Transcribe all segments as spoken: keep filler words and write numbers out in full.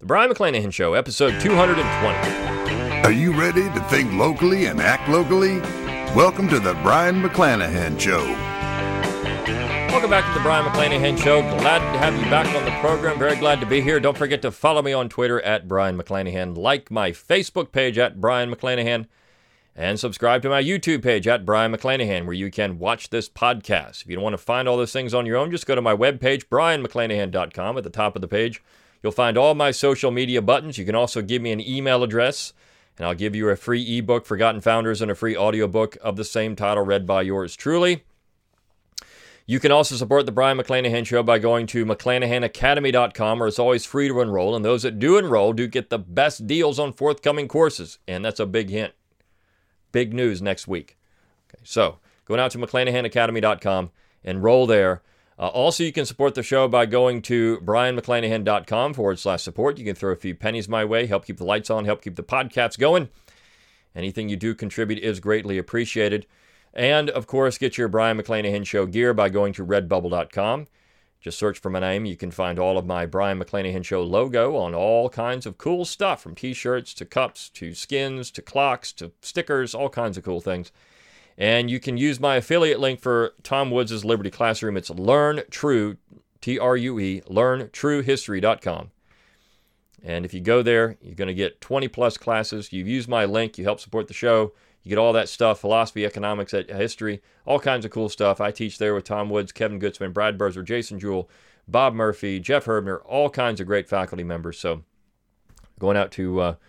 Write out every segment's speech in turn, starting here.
The Brion McClanahan Show, episode two hundred twenty. Are you ready to think locally and act locally? Welcome to the Brion McClanahan Show. Welcome back to the Brion McClanahan Show. Glad to have you back on the program. Very glad to be here. Don't forget to follow me on Twitter at Brion McClanahan. Like my Facebook page at Brion McClanahan. And subscribe to my YouTube page at Brion McClanahan, where you can watch this podcast. If you don't want to find all those things on your own, just go to my webpage, brion mcclanahan dot com. At the top of the page, you'll find all my social media buttons. You can also give me an email address, and I'll give you a free ebook, Forgotten Founders, and a free audiobook of the same title, read by yours truly. You can also support the Brion McClanahan Show by going to mcclanahan academy dot com, where it's always free to enroll, and those that do enroll do get the best deals on forthcoming courses, and that's a big hint. Big news next week. Okay, so going out to mcclanahan academy dot com, enroll there. Uh, also, you can support the show by going to brion mcclanahan dot com forward slash support. You can throw a few pennies my way, help keep the lights on, help keep the podcasts going. Anything you do contribute is greatly appreciated. And, of course, get your Brion McClanahan Show gear by going to redbubble dot com. Just search for my name. You can find all of my Brion McClanahan Show logo on all kinds of cool stuff, from t-shirts to cups to skins to clocks to stickers, all kinds of cool things. And you can use my affiliate link for Tom Woods' Liberty Classroom. It's Learn True, T R U E, learn true history dot com. And if you go there, you're going to get twenty plus classes. You've used my link. You help support the show. You get all that stuff, philosophy, economics, history, all kinds of cool stuff. I teach there with Tom Woods, Kevin Gutzman, Brad Berzer, Jason Jewell, Bob Murphy, Jeff Herbner, all kinds of great faculty members. So going out to uh,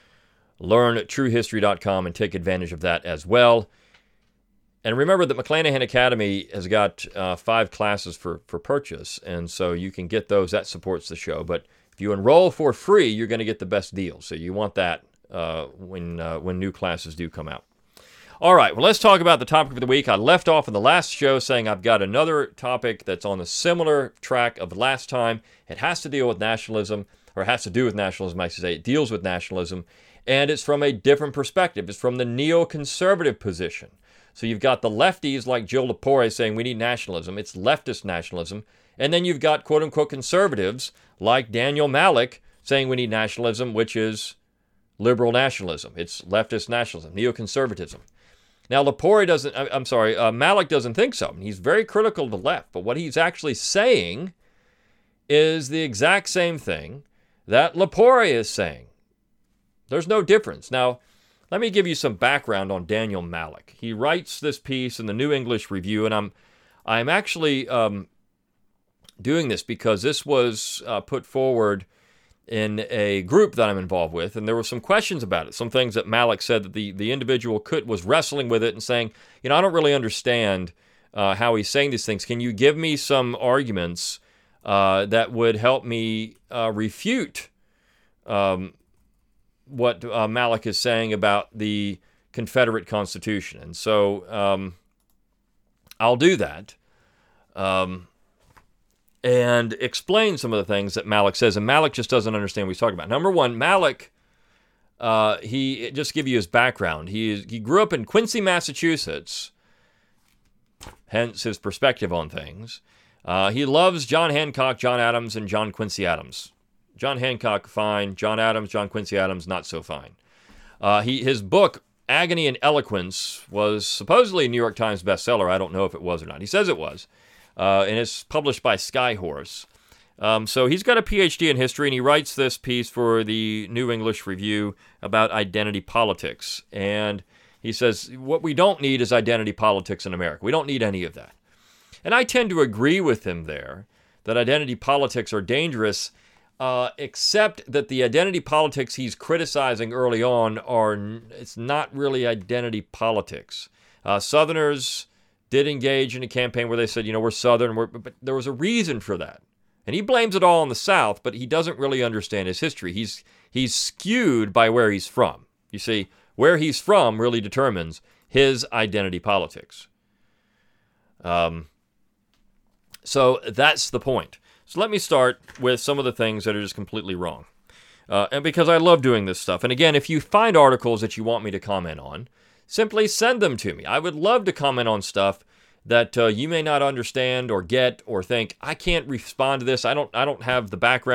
learn true history dot com and take advantage of that as well. And remember that McClanahan Academy has got uh, five classes for, for purchase, and so you can get those. That supports the show. But if you enroll for free, you're going to get the best deal. So you want that uh, when uh, when new classes do come out. All right, well, let's talk about the topic of the week. I left off in the last show saying I've got another topic that's on a similar track of last time. It has to deal with nationalism, or it has to do with nationalism, I should say. It deals with nationalism, and it's from a different perspective. It's from the neoconservative position. So you've got the lefties like Jill Lepore saying we need nationalism. It's leftist nationalism. And then you've got quote-unquote conservatives like Daniel Malik saying we need nationalism, which is liberal nationalism. It's leftist nationalism, neoconservatism. Now, Lepore doesn't, I'm sorry, uh, Malik doesn't think so. He's very critical of the left, but what he's actually saying is the exact same thing that Lepore is saying. There's no difference. Now, let me give you some background on Daniel Malik. He writes this piece in the New English Review, and I'm I'm actually um, doing this because this was uh, put forward in a group that I'm involved with, and there were some questions about it, some things that Malik said that the, the individual could was wrestling with it and saying, you know, I don't really understand uh, how he's saying these things. Can you give me some arguments uh, that would help me uh, refute um, what uh, Malik is saying about the Confederate Constitution? And so um, I'll do that. Um and explain some of the things that Malik says. And Malik just doesn't understand what he's talking about. Number one, Malik, uh, he, just to give you his background, he, he grew up in Quincy, Massachusetts, hence his perspective on things. Uh, he loves John Hancock, John Adams, and John Quincy Adams. John Hancock, fine. John Adams, John Quincy Adams, not so fine. Uh, he His book, Agony and Eloquence, was supposedly a New York Times bestseller. I don't know if it was or not. He says it was. Uh, and it's published by Skyhorse. Um, so he's got a P H D in history, and he writes this piece for the New English Review about identity politics. And he says, what we don't need is identity politics in America. We don't need any of that. And I tend to agree with him there, that identity politics are dangerous, uh, except that the identity politics he's criticizing early on are, it's not really identity politics. Uh, Southerners did engage in a campaign where they said, you know, we're Southern, we're, but there was a reason for that. And he blames it all on the South, but he doesn't really understand his history. He's he's skewed by where he's from. You see, where he's from really determines his identity politics. Um, so that's the point. So let me start with some of the things that are just completely wrong. Uh, and because I love doing this stuff. And again, if you find articles that you want me to comment on, simply send them to me. I would love to comment on stuff that uh, you may not understand or get or think, I can't respond to this. I don't I don't have the background.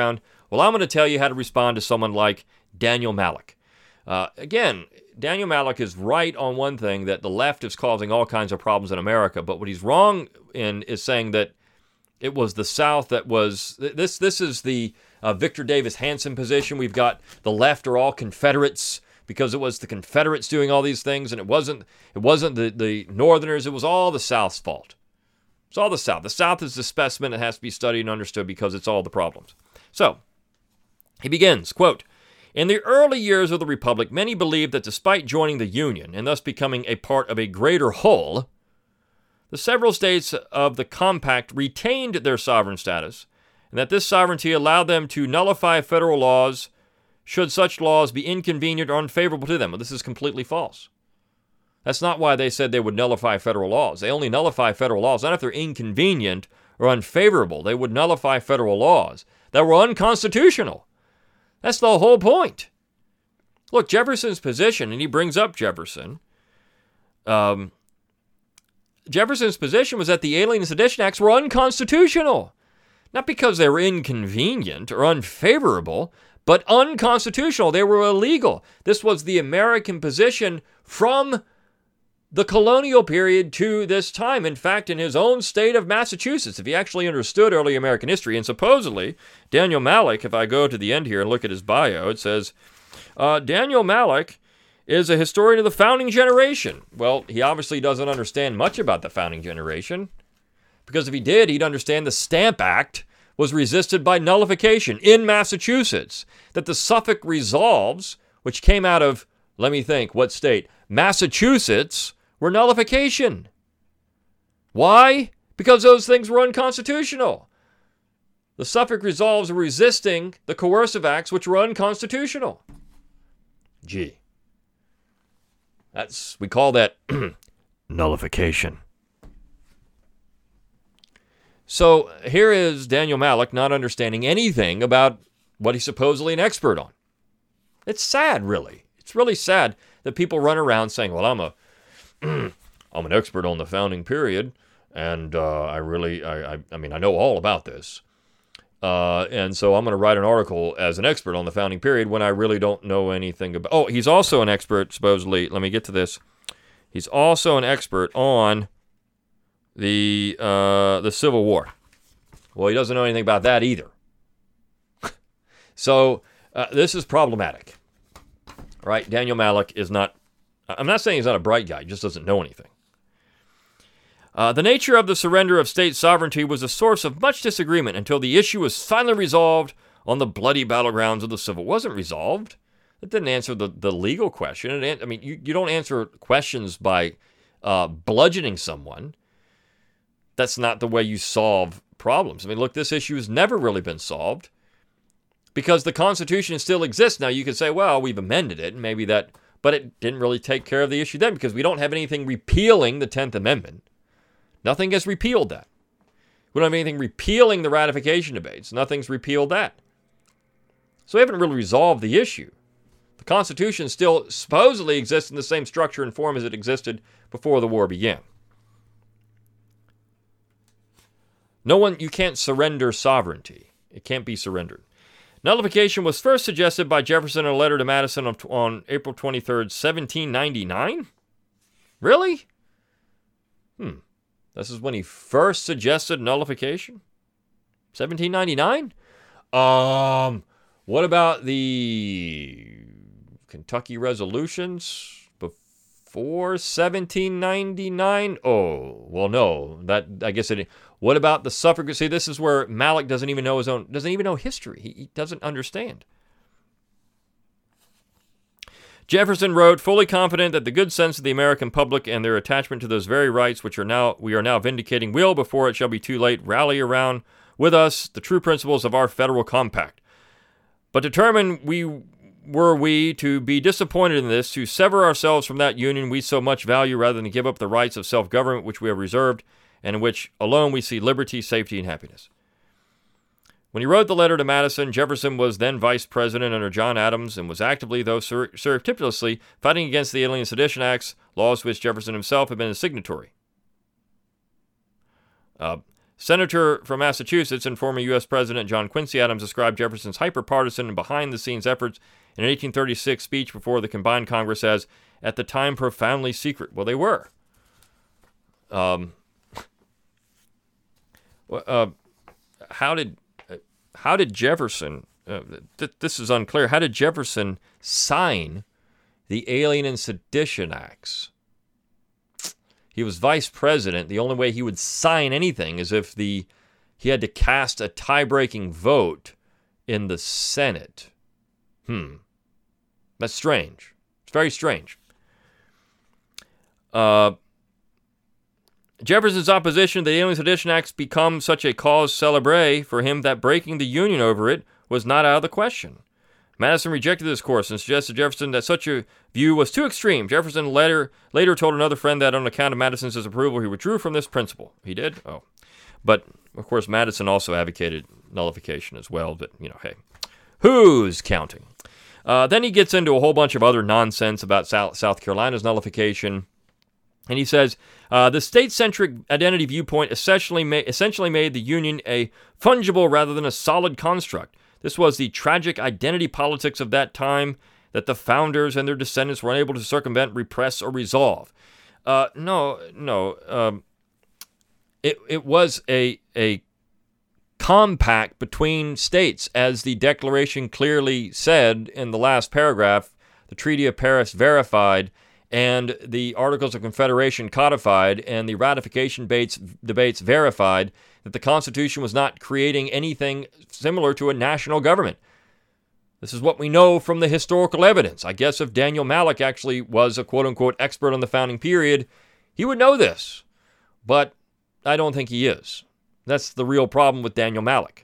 Well, I'm going to tell you how to respond to someone like Daniel Malek. Uh, again, Daniel Malek is right on one thing, that the left is causing all kinds of problems in America. But what he's wrong in is saying that it was the South that was... This This is the uh, Victor Davis Hanson position. We've got the left are all Confederates because it was the Confederates doing all these things, and it wasn't it wasn't the, the Northerners. It was all the South's fault. It's all the South. The South is the specimen that has to be studied and understood because it's all the problems. So, he begins, quote, "In the early years of the Republic, many believed that despite joining the Union and thus becoming a part of a greater whole, the several states of the compact retained their sovereign status, and that this sovereignty allowed them to nullify federal laws should such laws be inconvenient or unfavorable to them." Well, this is completely false. That's not why they said they would nullify federal laws. They only nullify federal laws, not if they're inconvenient or unfavorable. They would nullify federal laws that were unconstitutional. That's the whole point. Look, Jefferson's position, and he brings up Jefferson, um, Jefferson's position was that the Alien and Sedition Acts were unconstitutional. Not because they were inconvenient or unfavorable, but unconstitutional. They were illegal. This was the American position from the colonial period to this time. In fact, in his own state of Massachusetts, if he actually understood early American history, and supposedly Daniel Malek, if I go to the end here and look at his bio, it says, uh, Daniel Malek is a historian of the founding generation. Well, he obviously doesn't understand much about the founding generation, because if he did, he'd understand the Stamp Act was resisted by nullification in Massachusetts, that the Suffolk Resolves, which came out of, let me think, what state? Massachusetts, were nullification. Why? Because those things were unconstitutional. The Suffolk Resolves were resisting the coercive acts which were unconstitutional. Gee. That's, we call that nullification. So here is Daniel Malek not understanding anything about what he's supposedly an expert on. It's sad, really. It's really sad that people run around saying, well, I'm a, I'm an expert on the founding period, and uh, I really, I, I, I mean, I know all about this. Uh, and so I'm going to write an article as an expert on the founding period when I really don't know anything about... Oh, he's also an expert, supposedly. Let me get to this. He's also an expert on the uh, the Civil War. Well, he doesn't know anything about that either. So uh, this is problematic. Right? Daniel Malek is not... I'm not saying he's not a bright guy. He just doesn't know anything. Uh, the nature of the surrender of state sovereignty was a source of much disagreement until the issue was finally resolved on the bloody battlegrounds of the Civil War. It wasn't resolved. It didn't answer the, the legal question. It, I mean, you, you don't answer questions by uh, bludgeoning someone. That's not the way you solve problems. I mean, look, this issue has never really been solved because the Constitution still exists. Now, you could say, well, we've amended it, and maybe that... But it didn't really take care of the issue then because we don't have anything repealing the tenth Amendment. Nothing has repealed that. We don't have anything repealing the ratification debates. Nothing's repealed that. So we haven't really resolved the issue. The Constitution still supposedly exists in the same structure and form as it existed before the war began. No one, you can't surrender sovereignty. It can't be surrendered. Nullification was first suggested by Jefferson in a letter to Madison on, on April twenty-third, seventeen ninety-nine? Really? Hmm. This is when he first suggested nullification? seventeen ninety-nine? Um, what about the Kentucky resolutions before seventeen ninety-nine? Oh, well, no. That I guess it. What about the Suffolk? See, this is where Malek doesn't even know his own, doesn't even know history. He, he doesn't understand. Jefferson wrote, fully confident that the good sense of the American public and their attachment to those very rights which are now we are now vindicating will, before it shall be too late, rally around with us the true principles of our federal compact. But determined we were we to be disappointed in this, to sever ourselves from that union we so much value, rather than give up the rights of self-government which we have reserved, and in which alone we see liberty, safety, and happiness. When he wrote the letter to Madison, Jefferson was then vice president under John Adams and was actively, though sur- surreptitiously, fighting against the Alien and Sedition Acts, laws which Jefferson himself had been a signatory. Uh, Senator from Massachusetts and former U S President John Quincy Adams described Jefferson's hyper-partisan and behind-the-scenes efforts in an eighteen thirty-six speech before the combined Congress as, at the time, profoundly secret. Well, they were. Um, uh, how did how did Jefferson? Uh, th- this is unclear. How did Jefferson sign the Alien and Sedition Acts? He was vice president. The only way he would sign anything is if the he had to cast a tie-breaking vote in the Senate. Hmm. That's strange. It's very strange. Uh, Jefferson's opposition to the Alien Sedition Acts become such a cause célèbre for him that breaking the Union over it was not out of the question. Madison rejected this course and suggested to Jefferson that such a view was too extreme. Jefferson later later told another friend that on account of Madison's disapproval, he withdrew from this principle. He did? Oh. But, of course, Madison also advocated nullification as well. But, you know, hey, who's counting? Uh, then he gets into a whole bunch of other nonsense about South, South Carolina's nullification. And he says, uh, the state-centric identity viewpoint essentially, ma- essentially made the Union a fungible rather than a solid construct. This was the tragic identity politics of that time that the founders and their descendants were unable to circumvent, repress, or resolve. Uh, no, no. Um, it it was a a compact between states, as the Declaration clearly said in the last paragraph. The Treaty of Paris verified, and the Articles of Confederation codified, and the ratification debates, debates verified that the Constitution was not creating anything similar to a national government. This is what we know from the historical evidence. I guess if Daniel Mallock actually was a quote-unquote expert on the founding period, he would know this. But I don't think he is. That's the real problem with Daniel Mallock.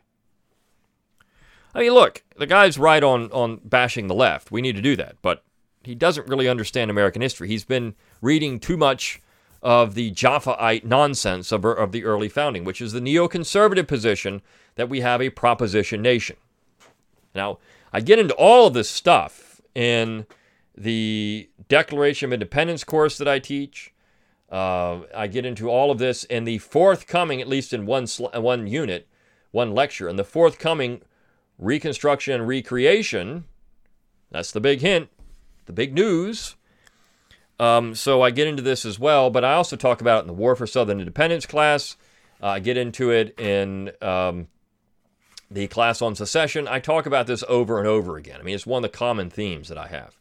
I mean, look, the guy's right on, on bashing the left. We need to do that. But he doesn't really understand American history. He's been reading too much of the Jaffa'ite nonsense of, of the early founding, which is the neoconservative position that we have a proposition nation. Now, I get into all of this stuff in the Declaration of Independence course that I teach. Uh, I get into all of this in the forthcoming, at least in one sl- one unit, one lecture, in the forthcoming Reconstruction and Recreation. That's the big hint, the big news. Um, so I get into this as well, but I also talk about it in the War for Southern Independence class. Uh, I get into it in um, the class on secession. I talk about this over and over again. I mean, it's one of the common themes that I have.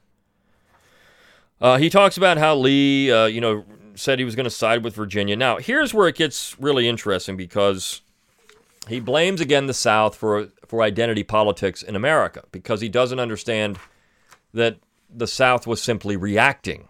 Uh, he talks about how Lee, uh, you know, said he was going to side with Virginia. Now, here's where it gets really interesting, because he blames again the South for for identity politics in America, because he doesn't understand that the South was simply reacting.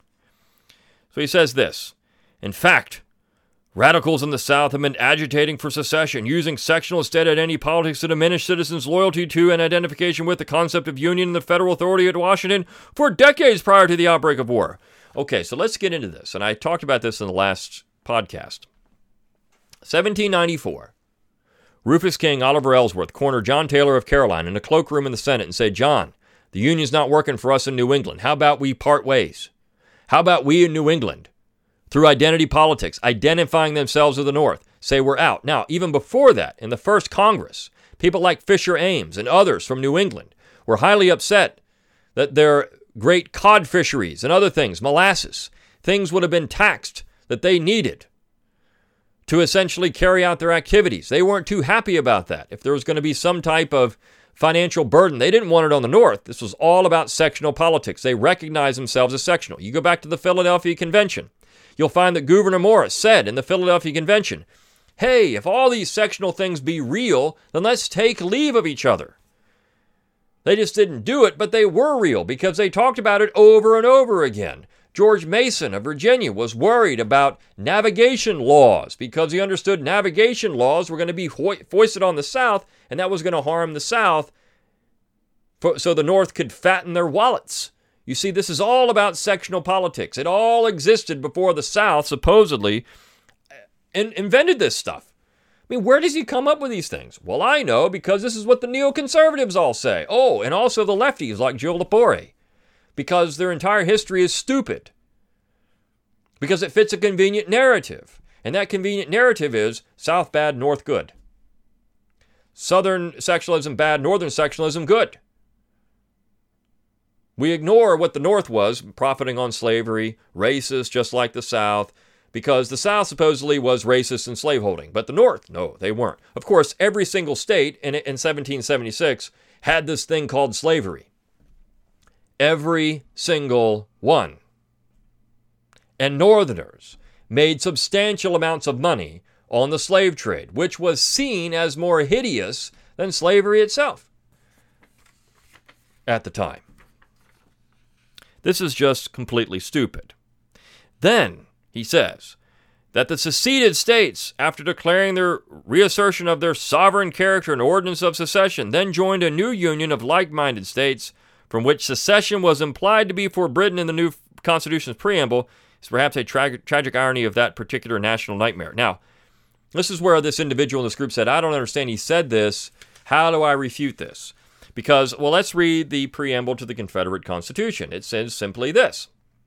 So he says this: in fact, radicals in the South have been agitating for secession, using sectional state identity politics to diminish citizens' loyalty to and identification with the concept of union and the federal authority at Washington for decades prior to the outbreak of war. Okay, so let's get into this. And I talked about this in the last podcast. seventeen ninety-four. Rufus King, Oliver Ellsworth, cornered John Taylor of Caroline in a cloakroom in the Senate and said, "John, the Union's not working for us in New England. How about we part ways? How about we in New England, through identity politics, identifying themselves with the North, say we're out?" Now, even before that, in the first Congress, people like Fisher Ames and others from New England were highly upset that their great cod fisheries and other things, molasses, things would have been taxed that they needed to essentially carry out their activities. They weren't too happy about that. If there was going to be some type of financial burden, they didn't want it on the North. This was all about sectional politics. They recognized themselves as sectional. You go back to the Philadelphia Convention, you'll find that Gouverneur Morris said in the Philadelphia Convention, "Hey, if all these sectional things be real, then let's take leave of each other." They just didn't do it, but they were real because they talked about it over and over again. George Mason of Virginia was worried about navigation laws because he understood navigation laws were going to be ho- foisted on the South, and that was going to harm the South for, so the North could fatten their wallets. You see, this is all about sectional politics. It all existed before the South supposedly in- invented this stuff. I mean, where does he come up with these things? Well, I know, because this is what the neoconservatives all say. Oh, and also the lefties like Joe Lepore, because their entire history is stupid, because it fits a convenient narrative. And that convenient narrative is South bad, North good. Southern sectionalism bad, Northern sectionalism good. We ignore what the North was, profiting on slavery, racist just like the South, because the South supposedly was racist and slaveholding. But the North, no, they weren't. Of course, every single state in, in seventeen seventy-six had this thing called slavery. Every single one. And Northerners made substantial amounts of money on the slave trade, which was seen as more hideous than slavery itself at the time. This is just completely stupid. Then, he says, that the seceded states, after declaring their reassertion of their sovereign character and ordinance of secession, then joined a new union of like-minded states, from which secession was implied to be forbidden in the new Constitution's preamble, is perhaps a tra- tragic irony of that particular national nightmare. Now, this is where this individual in this group said, I don't understand. He said this. How do I refute this? Because, well, let's read the preamble to the Confederate Constitution. It says simply this.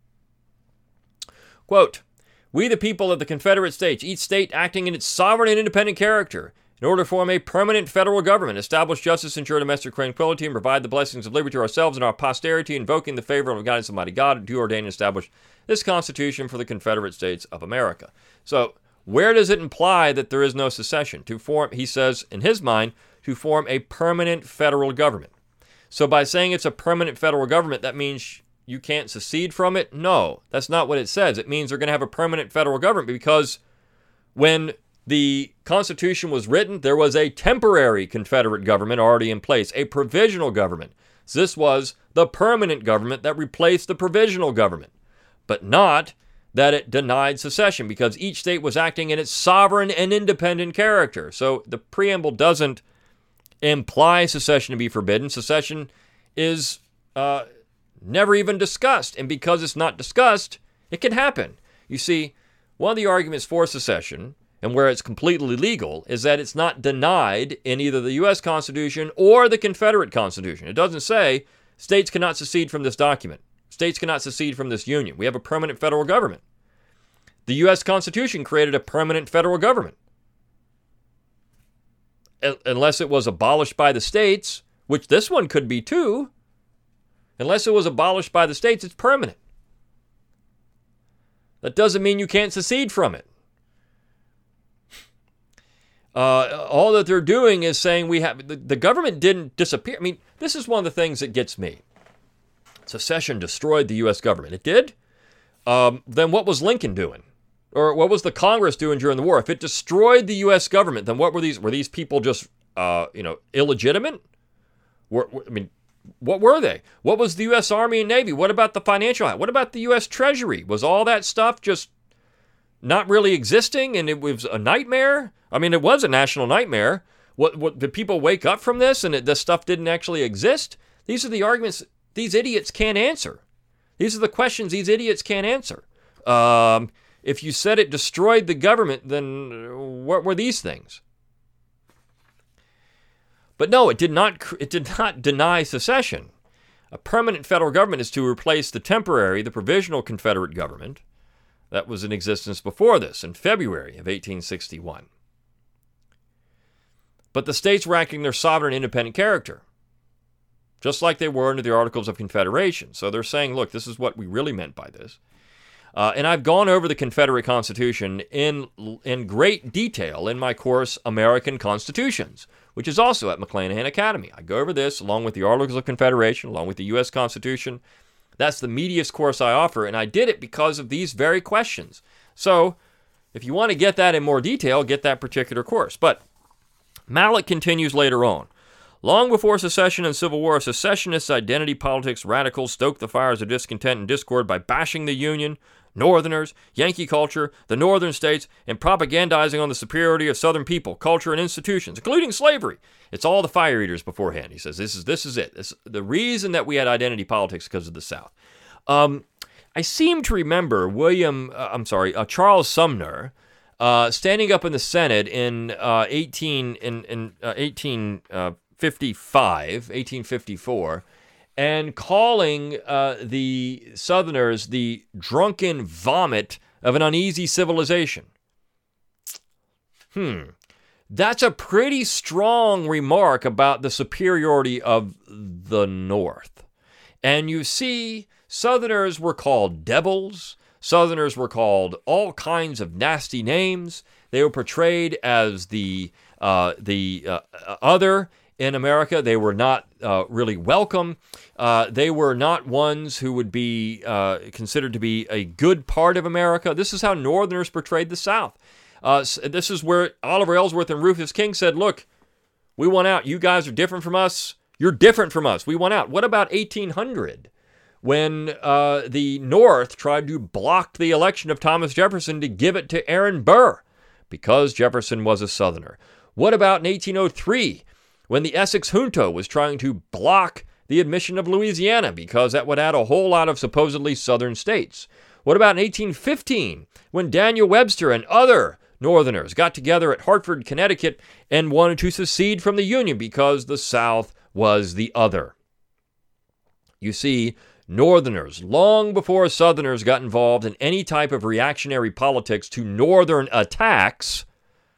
Quote, we the people of the Confederate States, each state acting in its sovereign and independent character, in order to form a permanent federal government, establish justice, ensure domestic tranquility, and provide the blessings of liberty to ourselves and our posterity, invoking the favor and guidance of Almighty God, do ordain and establish this Constitution for the Confederate States of America. So, where does it imply that there is no secession? To form, he says, in his mind, to form a permanent federal government. So by saying it's a permanent federal government, that means you can't secede from it? No, that's not what it says. It means they're going to have a permanent federal government because when the Constitution was written, there was a temporary Confederate government already in place, a provisional government. So this was the permanent government that replaced the provisional government, but not that it denied secession because each state was acting in its sovereign and independent character. So the preamble doesn't imply secession to be forbidden. Secession is uh, never even discussed, and because it's not discussed, it can happen. You see, one of the arguments for secession, and where it's completely legal, is that it's not denied in either the U S Constitution or the Confederate Constitution. It doesn't say states cannot secede from this document. States cannot secede from this union. We have a permanent federal government. The U S Constitution created a permanent federal government. Unless it was abolished by the states, which this one could be too. Unless it was abolished by the states, it's permanent. That doesn't mean you can't secede from it. Uh, all that they're doing is saying we have, the, the government didn't disappear. I mean, this is one of the things that gets me. Secession destroyed the U S government. It did? Um, then what was Lincoln doing? Or what was the Congress doing during the war? If it destroyed the U S government, then what were these? Were these people just, uh, you know, illegitimate? Were, I mean, what were they? What was the U S Army and Navy? What about the financial? What about the U S Treasury? Was all that stuff just not really existing and it was a nightmare? I mean, it was a national nightmare. What, what did people wake up from this and it, this stuff didn't actually exist? These are the arguments these idiots can't answer. These are the questions these idiots can't answer. Um, if you said it destroyed the government, then what were these things? But no, it did not. It did not deny secession. A permanent federal government is to replace the temporary, the provisional Confederate government that was in existence before this in February of eighteen sixty-one. But the states were acting their sovereign independent character, just like they were under the Articles of Confederation. So they're saying, look, this is what we really meant by this. Uh, and I've gone over the Confederate Constitution in, in great detail in my course, American Constitutions, which is also at McClanahan Academy. I go over this along with the Articles of Confederation, along with the U S Constitution. That's the meatiest course I offer, and I did it because of these very questions. So if you want to get that in more detail, get that particular course. But Mallet continues later on. Long before secession and Civil War, secessionists, identity politics, radicals stoked the fires of discontent and discord by bashing the Union, Northerners, Yankee culture, the Northern states, and propagandizing on the superiority of Southern people, culture, and institutions, including slavery. It's all the fire eaters beforehand. He says, this is this is it. This, the reason that we had identity politics because of the South. Um, I seem to remember William, uh, I'm sorry, uh, Charles Sumner, uh, standing up in the Senate in uh, eighteen in in uh, eighteen fifty-five, eighteen fifty-four. And calling uh, the Southerners the drunken vomit of an uneasy civilization. Hmm. That's a pretty strong remark about the superiority of the North. And you see, Southerners were called devils. Southerners were called all kinds of nasty names. They were portrayed as the uh, the uh, other in America. They were not uh, really welcome. Uh, they were not ones who would be uh, considered to be a good part of America. This is how Northerners portrayed the South. Uh, this is where Oliver Ellsworth and Rufus King said, look, we want out. You guys are different from us. You're different from us. We want out. What about eighteen hundred? When uh, the North tried to block the election of Thomas Jefferson to give it to Aaron Burr because Jefferson was a Southerner. What about in eighteen oh three when the Essex Junto was trying to block the admission of Louisiana because that would add a whole lot of supposedly Southern states? What about in eighteen fifteen when Daniel Webster and other Northerners got together at Hartford, Connecticut and wanted to secede from the Union because the South was the other? You see, Northerners, long before Southerners got involved in any type of reactionary politics to Northern attacks,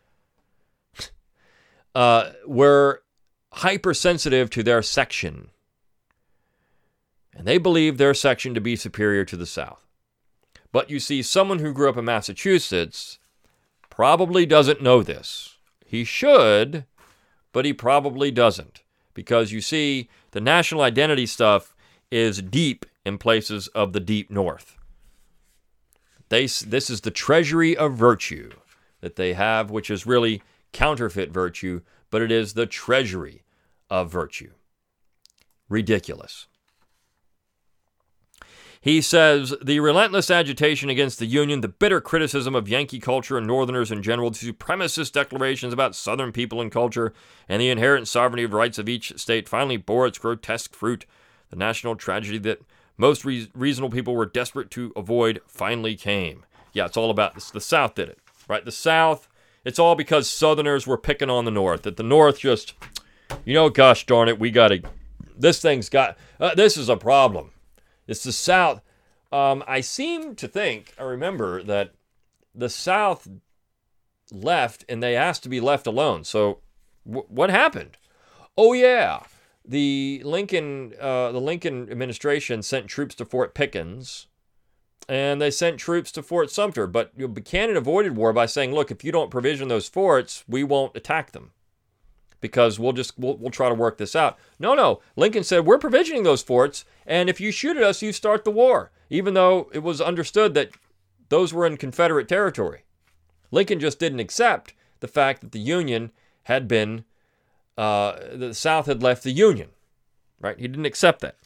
uh, were hypersensitive to their section. And they believed their section to be superior to the South. But you see, someone who grew up in Massachusetts probably doesn't know this. He should, but he probably doesn't. Because you see, the national identity stuff is deep in places of the deep North. They, this is the treasury of virtue that they have, which is really counterfeit virtue, but it is the treasury of virtue. Ridiculous. He says, the relentless agitation against the Union, the bitter criticism of Yankee culture and Northerners in general, the supremacist declarations about Southern people and culture, and the inherent sovereignty of rights of each state finally bore its grotesque fruit. The national tragedy that most re- reasonable people were desperate to avoid finally came. Yeah, it's all about this. The South did it, right? The South, it's all because Southerners were picking on the North. That the North just, you know, gosh darn it, we got to, this thing's got, uh, this is a problem. It's the South. Um, I seem to think, I remember that the South left and they asked to be left alone. So w- what happened? Oh, yeah. The Lincoln, uh, the Lincoln administration sent troops to Fort Pickens, and they sent troops to Fort Sumter. But you know, Buchanan avoided war by saying, "Look, if you don't provision those forts, we won't attack them, because we'll just we'll, we'll try to work this out." No, no. Lincoln said, "We're provisioning those forts, and if you shoot at us, you start the war." Even though it was understood that those were in Confederate territory, Lincoln just didn't accept the fact that the Union had been. Uh, the South had left the Union, right? He didn't accept that.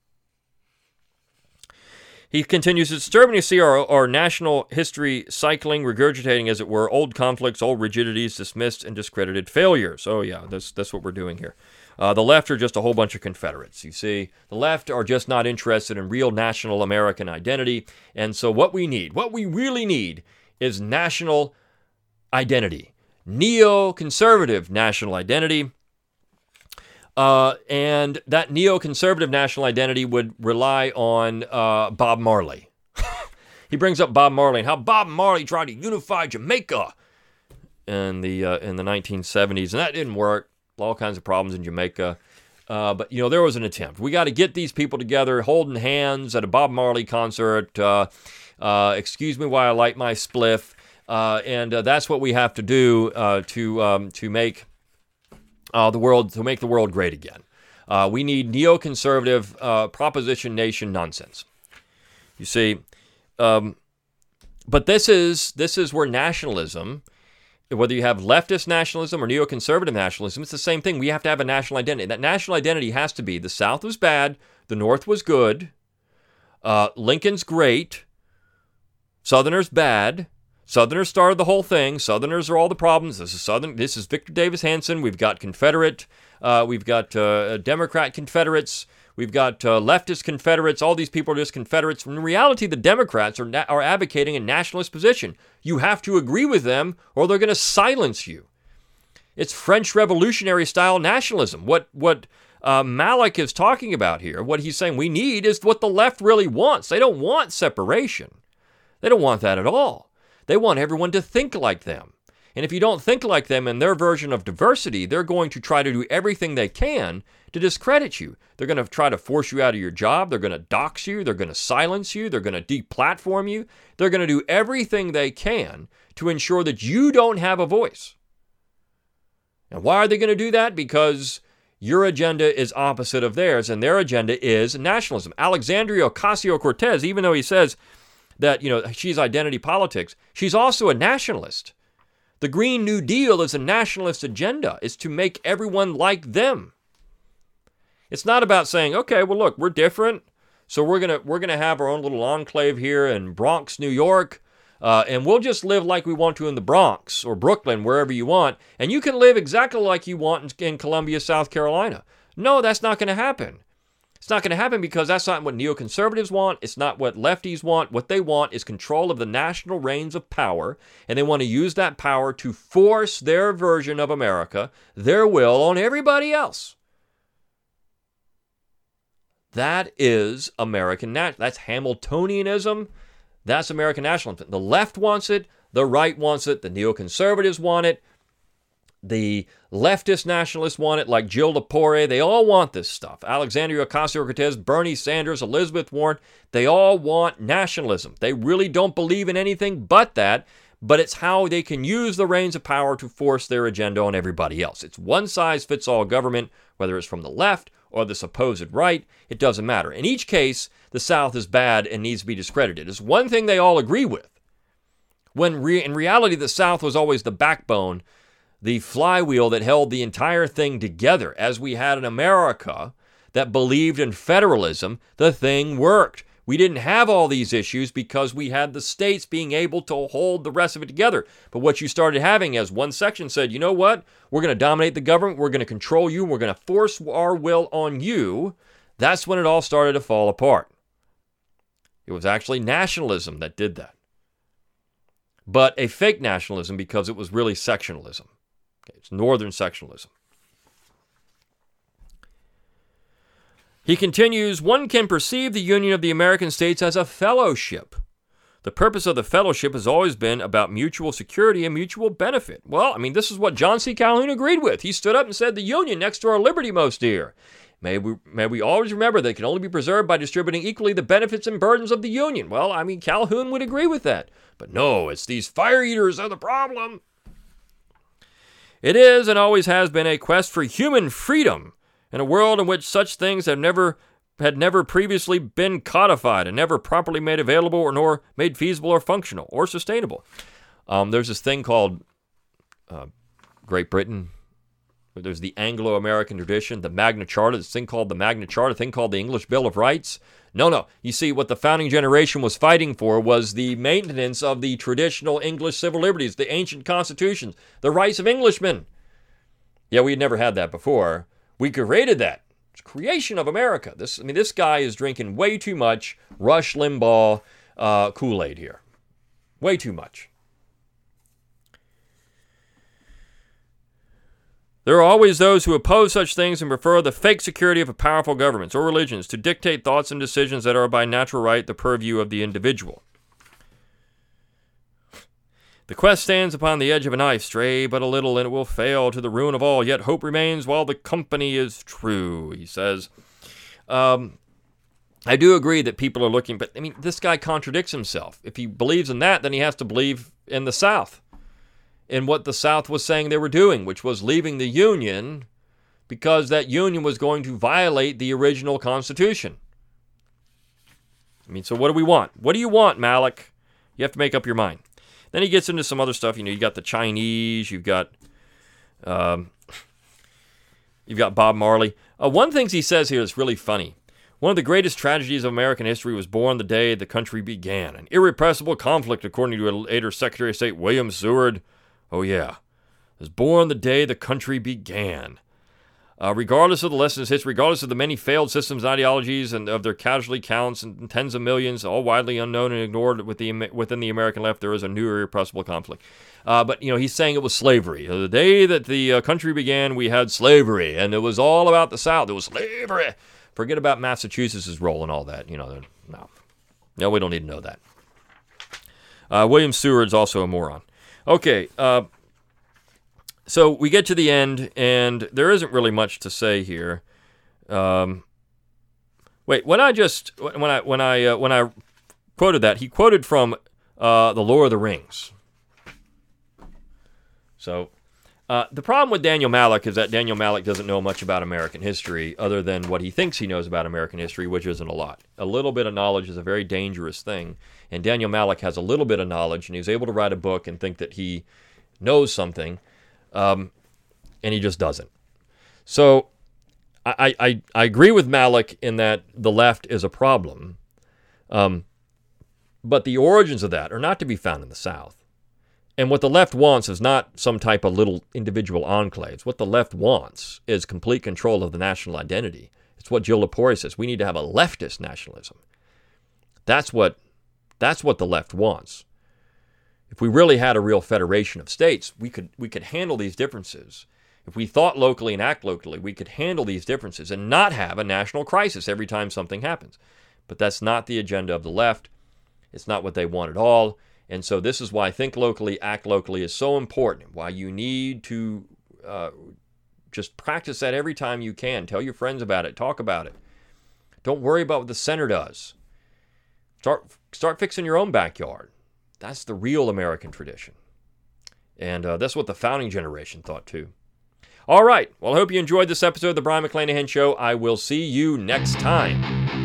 He continues, it's disturbing to see our, our national history cycling, regurgitating, as it were, old conflicts, old rigidities, dismissed and discredited failures. Oh, yeah, that's, that's what we're doing here. Uh, the left are just a whole bunch of Confederates. You see, the left are just not interested in real national American identity. And so what we need, what we really need, is national identity. Neoconservative national identity. Uh, and that neoconservative national identity would rely on uh, Bob Marley. He brings up Bob Marley and how Bob Marley tried to unify Jamaica in the uh, in the nineteen seventies, and that didn't work. All kinds of problems in Jamaica. Uh, but, you know, there was an attempt. We got to get these people together, holding hands at a Bob Marley concert. Uh, uh, excuse me while I light my spliff. Uh, and uh, that's what we have to do uh, to um, to make... Uh, the world to make the world great again. Uh, we need neoconservative uh, proposition nation nonsense. You see, um, but this is this is where nationalism, whether you have leftist nationalism or neoconservative nationalism, it's the same thing. We have to have a national identity. That national identity has to be the South was bad, the North was good, uh, Lincoln's great, Southerners bad. Southerners started the whole thing. Southerners are all the problems. This is Southern. This is Victor Davis Hanson. We've got Confederate. Uh, we've got uh, Democrat Confederates. We've got uh, leftist Confederates. All these people are just Confederates. In reality, the Democrats are na- are advocating a nationalist position. You have to agree with them, or they're going to silence you. It's French Revolutionary style nationalism. What what uh, Malik is talking about here, what he's saying we need, is what the left really wants. They don't want separation. They don't want that at all. They want everyone to think like them. And if you don't think like them in their version of diversity, they're going to try to do everything they can to discredit you. They're going to try to force you out of your job. They're going to dox you. They're going to silence you. They're going to deplatform you. They're going to do everything they can to ensure that you don't have a voice. And why are they going to do that? Because your agenda is opposite of theirs, and their agenda is nationalism. Alexandria Ocasio-Cortez, even though he says that, you know, she's identity politics, she's also a nationalist. The Green New Deal is a nationalist agenda. It's to make everyone like them. It's not about saying, okay, well, look, we're different, so we're gonna we're gonna have our own little enclave here in Bronx, New York, uh, and we'll just live like we want to in the Bronx or Brooklyn, wherever you want, and you can live exactly like you want in, in Columbia, South Carolina. No, that's not going to happen. It's not going to happen because that's not what neoconservatives want. It's not what lefties want. What they want is control of the national reins of power, and they want to use that power to force their version of America, their will, on everybody else. That is American nationalism. That's Hamiltonianism. That's American nationalism. The left wants it. The right wants it. The neoconservatives want it. The leftist nationalists want it, like Jill Lepore. They all want this stuff. Alexandria Ocasio-Cortez, Bernie Sanders, Elizabeth Warren, they all want nationalism. They really don't believe in anything but that, but it's how they can use the reins of power to force their agenda on everybody else. It's one-size-fits-all government, whether it's from the left or the supposed right. It doesn't matter. In each case, the South is bad and needs to be discredited. It's one thing they all agree with. When re- in reality, the South was always the backbone, the flywheel that held the entire thing together. As we had an America that believed in federalism, the thing worked. We didn't have all these issues because we had the states being able to hold the rest of it together. But what you started having, as one section said, you know what? We're going to dominate the government. We're going to control you. And we're going to force our will on you. That's when it all started to fall apart. It was actually nationalism that did that. But a fake nationalism because it was really sectionalism. Okay, it's northern sectionalism. He continues, one can perceive the union of the American states as a fellowship. The purpose of the fellowship has always been about mutual security and mutual benefit. Well, I mean, this is what John C. Calhoun agreed with. He stood up and said, the union next to our liberty most dear. May we, may we always remember that it can only be preserved by distributing equally the benefits and burdens of the union. Well, I mean, Calhoun would agree with that. But no, it's these fire eaters are the problem. It is and always has been a quest for human freedom in a world in which such things have never had never previously been codified and never properly made available or nor made feasible or functional or sustainable. Um, there's this thing called uh, Great Britain. There's the Anglo-American tradition, the Magna Carta, this thing called the Magna Carta, a thing called the English Bill of Rights. No, no. You see, what the founding generation was fighting for was the maintenance of the traditional English civil liberties, the ancient constitutions, the rights of Englishmen. Yeah, we had never had that before. We created that. It's creation of America. This, I mean, this guy is drinking way too much Rush Limbaugh uh, Kool-Aid here. Way too much. There are always those who oppose such things and prefer the fake security of powerful governments or religions to dictate thoughts and decisions that are by natural right the purview of the individual. The quest stands upon the edge of a knife, stray but a little, and it will fail to the ruin of all, yet hope remains while the company is true, he says. Um, I do agree that people are looking, but I mean, this guy contradicts himself. If he believes in that, then he has to believe in the South, in what the South was saying they were doing, which was leaving the Union because that Union was going to violate the original Constitution. I mean, so what do we want? What do you want, Malik? You have to make up your mind. Then he gets into some other stuff. You know, you got the Chinese, you've got, um, you've got Bob Marley. Uh, one thing he says here is really funny. One of the greatest tragedies of American history was born the day the country began. An irrepressible conflict, according to later Secretary of State William Seward. Oh yeah, was born the day the country began. Uh, regardless of the lessons history, regardless of the many failed systems and ideologies and of their casualty counts and tens of millions, all widely unknown and ignored with the, within the American left, there is a new irrepressible conflict. Uh, but, you know, he's saying it was slavery. The day that the uh, country began, we had slavery, and it was all about the South. It was slavery. Forget about Massachusetts' role and all that. You know, no. No, we don't need to know that. Uh, William Seward's also a moron. Okay, uh, so we get to the end, and there isn't really much to say here. Um, wait, when I just when I when I uh, when I quoted that, he quoted from uh, the Lord of the Rings. So uh, the problem with Daniel Malik is that Daniel Malik doesn't know much about American history, other than what he thinks he knows about American history, which isn't a lot. A little bit of knowledge is a very dangerous thing, and Daniel Malik has a little bit of knowledge, and he's able to write a book and think that he knows something, um, and he just doesn't. So I, I, I agree with Malik in that the left is a problem, um, but the origins of that are not to be found in the South. And what the left wants is not some type of little individual enclaves. What the left wants is complete control of the national identity. It's what Jill Lepore says. We need to have a leftist nationalism. That's what, that's what the left wants. If we really had a real federation of states, we could we could handle these differences. If we thought locally and act locally, we could handle these differences and not have a national crisis every time something happens. But that's not the agenda of the left. It's not what they want at all. And so this is why think locally, act locally is so important, why you need to uh, just practice that every time you can. Tell your friends about it. Talk about it. Don't worry about what the center does. Start, start fixing your own backyard. That's the real American tradition. And uh, that's what the founding generation thought too. All right. Well, I hope you enjoyed this episode of the Brion McClanahan Show. I will see you next time.